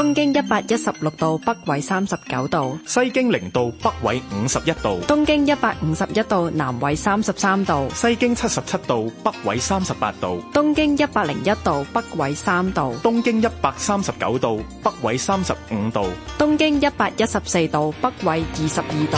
東經116度，北緯39度； 西經0度，北緯51度； 東經151度，南緯33度； 西經77度，北緯38度； 東經101度，北緯3度； 東經139度，北緯35度； 東經114度，北緯22度。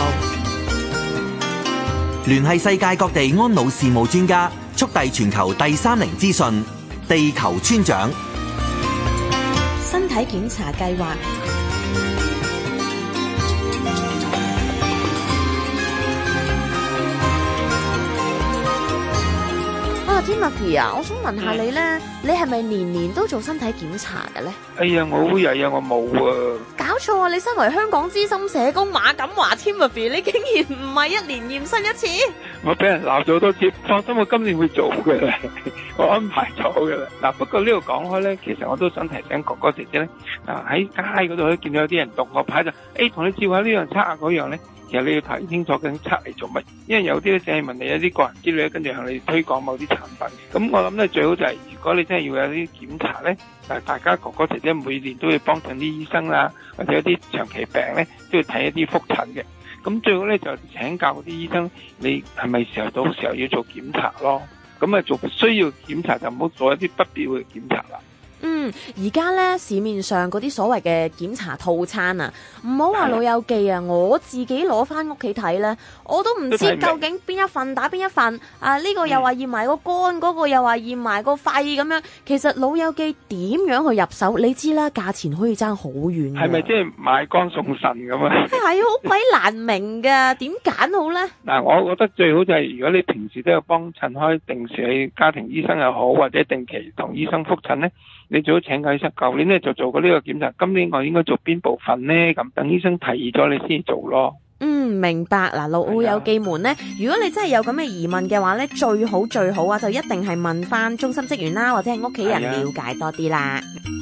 聯繫世界各地安老事務專家，速遞全球第30資訊，地球村長。 身體檢查計劃。Timothy 啊，我想問下你咧，你係咪年年都做身體檢查嘅咧？ 哎呀，我好曳啊，我冇啊！ 搞錯啊！你身為香港資深社工馬錦華 Timothy，你竟然唔係一年驗身一次？ 我俾人鬧咗好多次，放心，我今年會做嘅啦，我安排咗嘅啦。嗱，不過呢度講開咧，其實我都想提醒哥哥姐姐咧，喺街嗰度都見到有啲人讀個牌就，同你照下呢樣測下嗰樣咧。其實你要睇清楚究竟測嚟做乜，因為有啲咧淨係問你一啲個人資料，跟住向你推廣某啲產品。咁我諗咧最好就係，如果你真係要有啲檢查咧，大家哥哥姐姐每年都要幫襯啲醫生啦，或者一啲長期病咧都要睇一啲覆診嘅。咁最好咧就請教嗰啲醫生，你係咪時候到時候要做檢查咯？咁做需要檢查就唔好做一啲不必要嘅檢查啦。 而家咧市面上嗰啲所謂嘅檢查套餐啊，唔好話老友記啊，我自己攞翻屋企睇咧，我都唔知究竟邊一份打邊一份啊！呢個又話驗埋個肝，嗰個又話驗埋個肺咁樣。其實老友記點樣去入手？你知啦，價錢可以爭好遠。 係咪即係買肝送腎咁啊？ 係好鬼難明噶，點揀好咧？嗱， 我覺得最好就係如果你平時都有幫襯開，定時去家庭醫生又好，或者定期同醫生覆診咧。你最好請教醫生，舊年咧就做過呢個檢查，今年我應該做邊部分呢？咁等醫生提議咗你先做咯。 明白。嗱，老友記們呢，如果你真係有咁嘅疑問嘅話呢，最好啊，就一定係問翻中心職員啦，或者係屋企人了解多啲啦。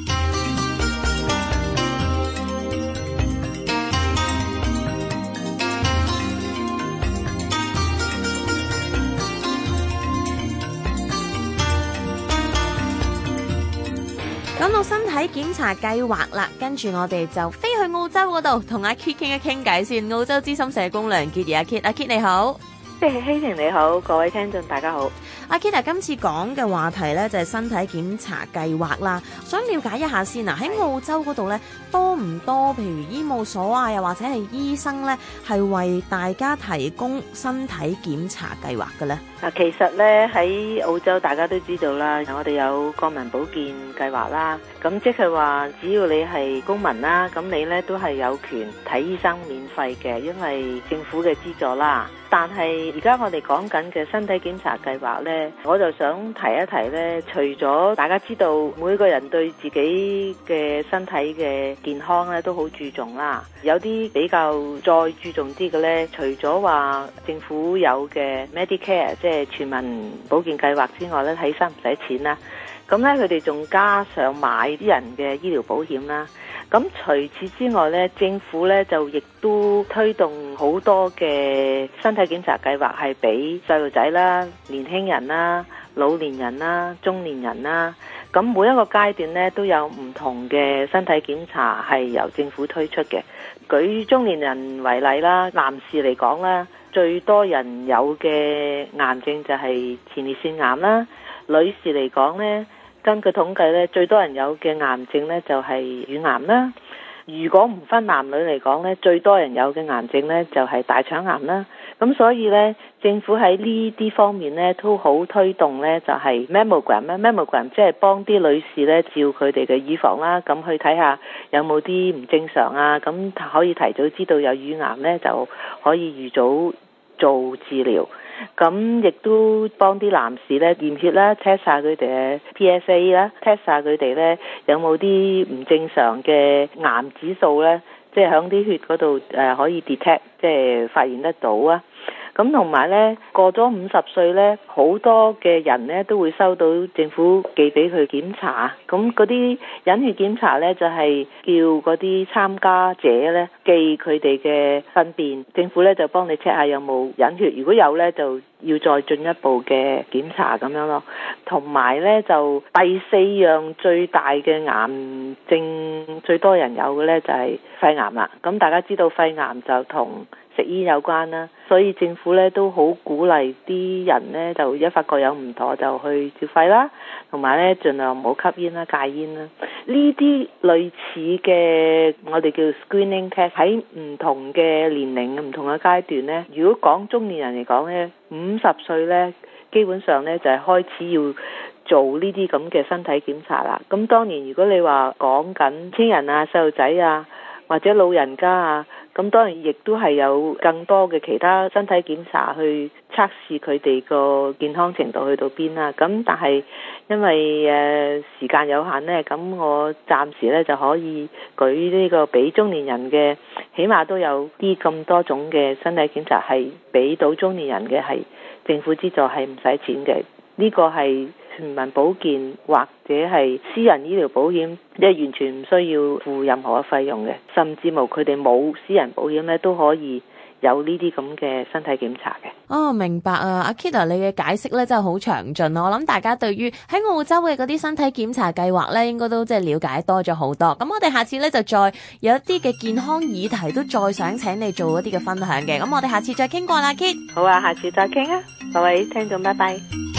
講到身體檢查計劃啦，跟住我哋就飛去澳洲嗰度同阿 Kit 傾一傾偈先。澳洲資深社工梁潔儀，阿 Kit 你好。 希婷你好，各位聽眾大家好。 阿 Kit 今次講嘅話題呢，就係身體檢查計劃啦，想了解一下先啊。喺澳洲嗰度呢，多唔多譬如醫務所啊，又或者係醫生呢，係為大家提供身體檢查計劃嘅呢？ 嗱，其實呢，喺澳洲大家都知道啦，我哋有國民保健計劃啦，咁即係話只要你係公民啦，咁你呢都係有權睇醫生免費嘅，因為政府嘅資助啦。但係而家我哋講緊嘅身體檢查計劃呢，我就想提一提呢，除咗大家知道每個人對自己嘅身體嘅健康呢都好注重啦，有啲比較再注重啲嘅呢，除咗話政府有嘅 Medicare 即係全民保健計劃之外呢，睇醫生唔使錢啦，咁呢，佢哋仲加上買啲人嘅醫療保險啦。咁除此之外呢，政府呢就亦都推動好多嘅身體檢查計劃，係俾細路仔啦、年輕人啦、老年人啦、中年人啦。咁每一個階段呢都有唔同嘅身體檢查係由政府推出嘅。舉中年人為例啦，男士嚟講啦，最多人有嘅癌症就係前列腺癌啦。女士嚟講呢，根據統計咧，最多人有嘅癌症咧就係乳癌啦。如果唔分男女嚟講咧，最多人有嘅癌症咧就係大腸癌啦。咁所以咧，政府喺呢啲方面咧都好推動咧，就係 mammogram 即係幫啲女士咧照佢哋嘅乳房啦，咁去睇下有冇啲唔正常啊，咁可以提早知道有乳癌咧，就可以預早做治療。咁亦都幫啲男士咧驗血啦 ，test 下佢哋嘅 PSA 啦 ，test 下佢哋咧有冇啲唔正常嘅癌指數咧，即係響啲血嗰度可以 detect，即係發現得到啊。 咁同埋呢，過咗50歲呢，好多嘅人呢都會收到政府寄俾佢檢查。咁嗰啲隱血檢查呢，就係叫嗰啲參加者呢寄佢哋嘅糞便，政府呢就幫你 check 下有冇隱血，如果有呢，就要再進一步嘅檢查咁樣咯。同埋呢，就第4樣最大嘅癌症最多人有嘅呢，就係肺癌啦。咁大家知道肺癌就同食煙有關啦，所以政府咧都好鼓勵啲人咧，就一發覺有唔妥就去照肺啦，同埋咧盡量唔好吸煙啦、戒煙啦。呢啲類似嘅我哋叫 screening test 喺唔同嘅年齡、唔同嘅階段咧，如果講中年人嚟講咧，50歲咧基本上咧就係開始要做呢啲咁嘅身體檢查啦。咁當然如果你話講緊青人啊、細路仔啊或者老人家啊，咁當然亦都係有更多嘅其他身體檢查去測試佢哋個健康程度去到邊啦。咁但係因為時間有限呢，咁我暫時呢就可以舉呢個俾中年人嘅，起碼都有啲咁多種嘅身體檢查係俾到中年人嘅，係政府資助，係唔使錢嘅。呢個係全民保健或者係私人醫療保險，即係完全唔需要付任何嘅費用嘅，甚至乎佢哋冇私人保險咧，都可以有呢啲咁嘅身體檢查嘅。 哦，明白啊，阿 Kit， 你嘅解釋咧真係好詳盡。我諗大家對於喺澳洲嘅嗰啲身體檢查計劃咧，應該都即係了解多咗好多。咁我哋下次咧就再有一啲嘅健康議題，都再想請你做一啲嘅分享嘅。咁我哋下次再傾過啦 ，Kit。 好啊，下次再傾啊，各位聽眾，拜拜。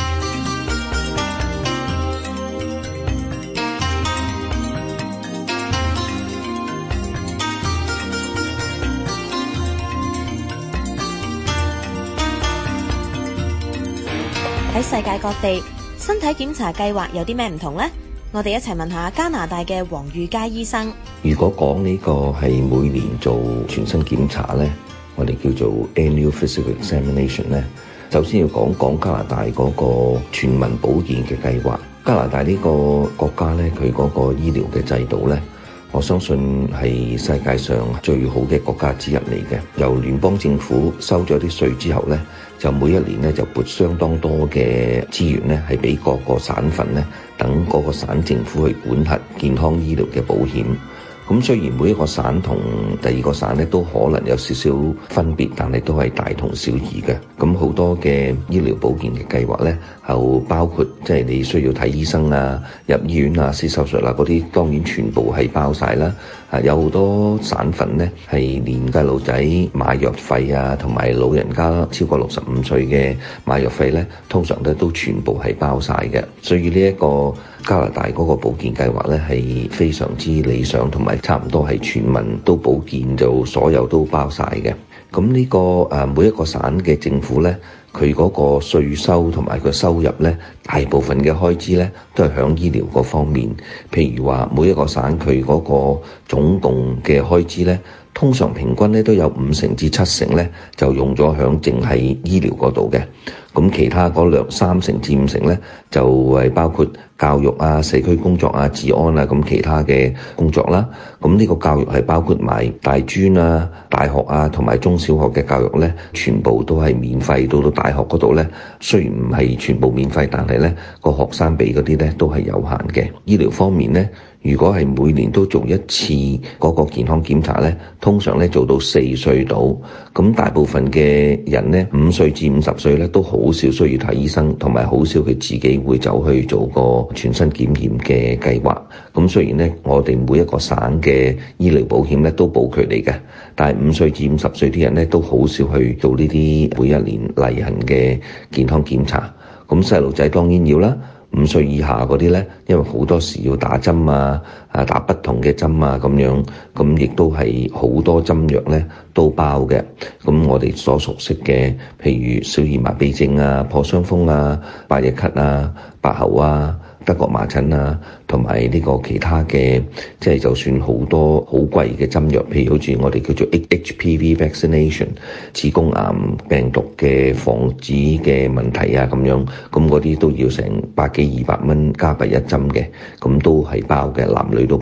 喺世界各地，身體檢查計劃有啲咩唔同呢？我哋一齊問下加拿大嘅黃裕佳醫生。 如果講呢個係每年做全身檢查呢，我哋叫做 annual physical examination 呢，首先要講加拿大嗰個全民保健嘅計劃。加拿大呢個國家呢，佢嗰個醫療嘅制度呢，我相信係世界上最好嘅國家之一嚟嘅。由聯邦政府收咗啲稅之後呢，就每一年呢就撥相當多嘅資源呢，係俾各個省份呢，等嗰個省政府去管轄健康醫療嘅保險。咁雖然每一個省同第二個省咧都可能有少少分別，但係都係大同小異嘅。咁好多嘅醫療保健嘅計劃咧，就包括即係你需要睇醫生啊、入醫院啊、施手術啊嗰啲，當然全部係包晒啦。有好多省份咧係連細路仔買藥費啊，同埋老人家超過65歲嘅買藥費咧，通常咧都全部係包晒嘅。所以呢一個加拿大嗰個保健計劃咧係非常之理想，同埋差唔多係全民都保健，就所有都包晒嘅。咁呢個每一個省嘅政府咧，佢嗰個稅收同埋佢收入咧，大部分嘅開支咧都係響醫療嗰方面。譬如話每一個省佢嗰個總共嘅開支咧，通常平均咧都有50%至7%咧，就用咗響淨係醫療嗰度嘅。咁其他嗰3成至5成咧，就係包括教育啊、社區工作啊、治安啊，咁其他嘅工作啦。咁呢個教育係包括埋大專啊、大學啊同埋中小學嘅教育咧，全部都係免費。到大學嗰度咧，雖然唔係全部免費，但係咧個學生俾嗰啲咧都係有限嘅。醫療方面咧，如果係每年都做一次嗰個健康檢查咧，通常咧做到4歲到。咁大部分嘅人咧5歲至50歲咧都好少需要睇醫生，同埋好少佢自己會走去做個全身檢驗嘅計劃。咁雖然咧我哋每一個省嘅醫療保險咧都保佢哋嘅，但係5歲至50歲啲人咧都好少去做呢啲每一年例行嘅健康檢查。咁細路仔當然要啦。5歲以下嗰啲呢，因為好多時要打針啊，打不同嘅針啊咁樣，咁亦都係好多針藥呢都包嘅。咁我哋所熟悉嘅，譬如小兒麻痹症啊、破傷風啊、百日咳啊、白喉啊、德國麻疹啊，同埋呢個其他嘅，即係就算好多好貴嘅針藥，譬如好似我哋叫做 HPV vaccination 子宮癌病毒嘅防止嘅問題啊咁樣，咁嗰啲都要成100幾200蚊加幣一針嘅，咁都係包嘅，男女都包。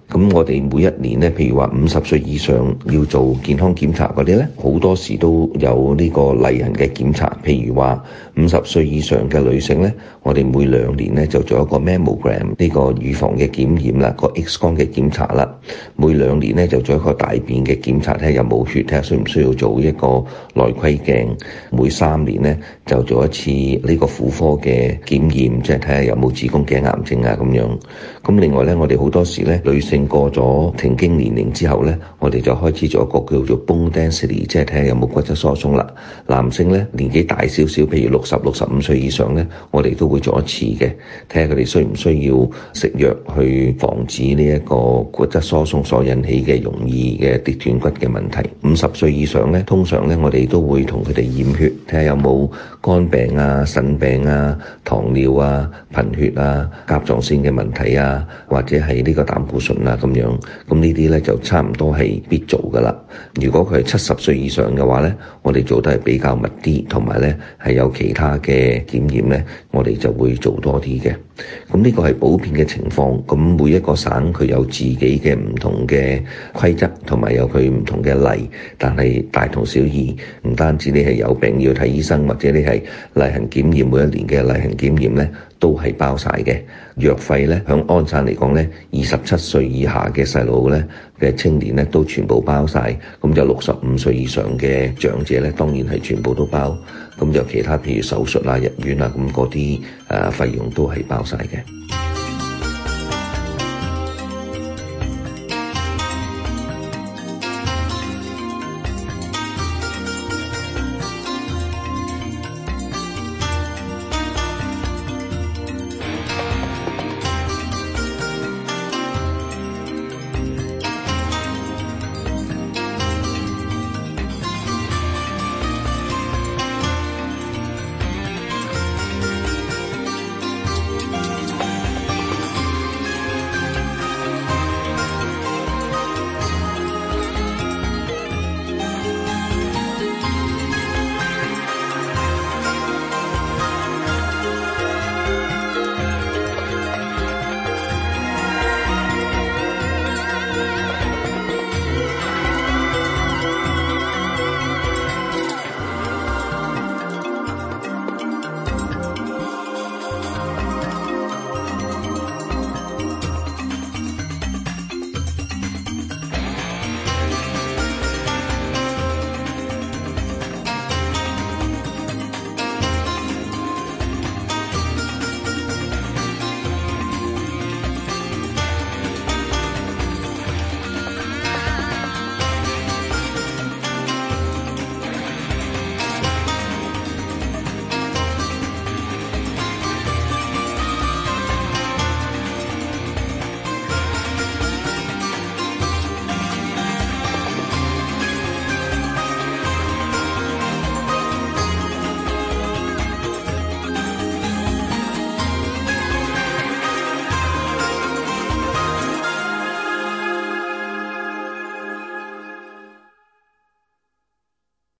咁我哋每一年咧，譬如話50歲以上要做健康檢查嗰啲咧，好多時都有呢個例行嘅檢查。譬如話50歲以上嘅女性咧，我哋每2年咧就做一個 mammogram 呢個乳房嘅檢驗啦，個 X 光嘅檢查啦。每2年咧就做一個大便嘅檢查，睇下有冇血，睇下需唔需要做一個內窺鏡。每3年咧就做一次呢個婦科嘅檢驗，即係睇下有冇子宮頸癌症啊咁樣。咁另外咧，我哋好多時咧女性過咗停經年齡之後咧，我哋就開始做一個叫做 bone density， 即係睇下有冇骨質疏鬆啦。男性咧年紀大少少，譬如60、65歲以上咧，我哋都會做一次嘅，睇下佢哋需唔需要食藥去防止呢一個骨質疏鬆所引起嘅容易嘅跌斷骨嘅問題。50歲以上咧，通常咧我哋都會同佢哋驗血，睇下有冇肝病啊、腎病啊、糖尿啊、貧血啊、甲狀腺嘅問題啊，或者係呢個膽固醇啊咁樣。咁呢啲咧就差唔多係必做噶啦。如果佢係70歲以上嘅話咧，我哋做得係比較密啲，同埋咧係有其他嘅檢驗咧，我哋就會做多啲嘅。咁呢個係普遍嘅情況。咁每一個省佢有自己嘅唔同嘅規則，同埋有佢唔同嘅例，但係大同小異。唔單止你係有病要睇醫生，或者你係例行檢驗，每一年嘅例行檢驗咧都係包晒嘅。藥費咧響安省嚟講咧，27歲以下嘅細路咧嘅青年咧都全部包晒。咁就65歲以上嘅長者咧，當然係全部都包。咁就其他譬如手術啊、入院啊咁嗰啲費用都係包晒嘅。